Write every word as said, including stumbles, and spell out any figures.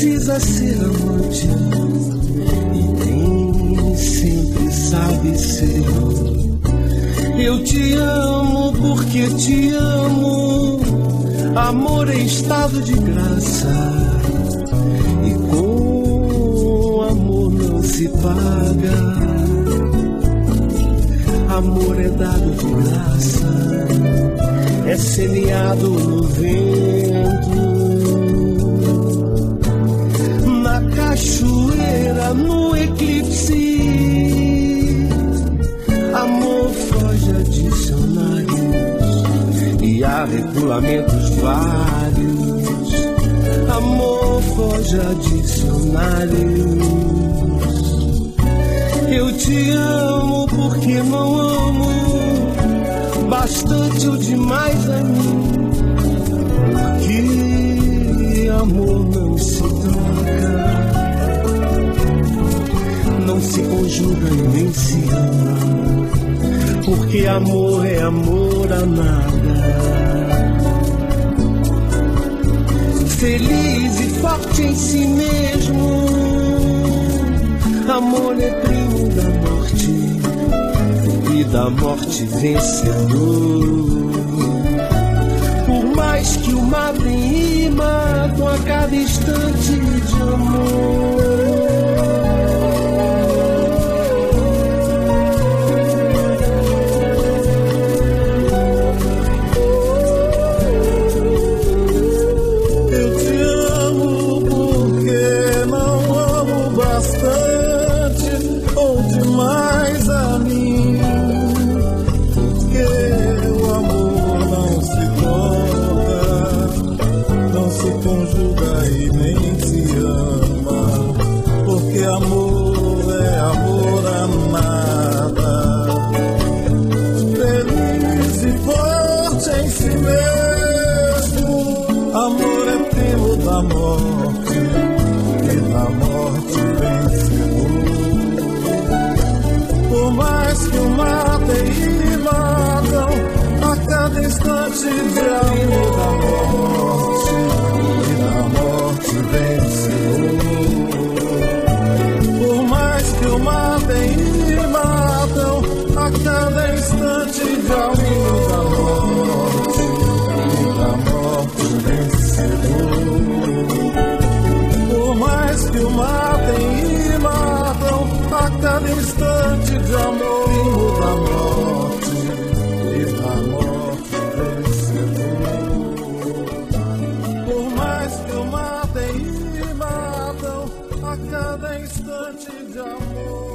precisa ser amante e nem sempre sabe ser. Eu te amo porque te amo. Amor é estado de graça e com amor não se paga. Amor é dado de graça, é semeado no vento, na cachoeira, no eclipse. Amor foge a dicionários e há regulamentos vários. Amor foge a dicionários. Eu te amo porque não amo bastante ou demais a mim. Porque amor não se troca, não se conjuga e nem se ama. Porque amor é amor a nada. Feliz e forte em si mesmo, amor é primo da morte e da morte vencedor. Por mais que o matem e matam a cada instante de amor. De amor da morte e da morte vencedor. Por mais que o matem e matam a cada instante de amor da morte e da morte vencedor. Por mais que o matem e matam a cada instante de amor da morte e da morte. Cada instante de amor.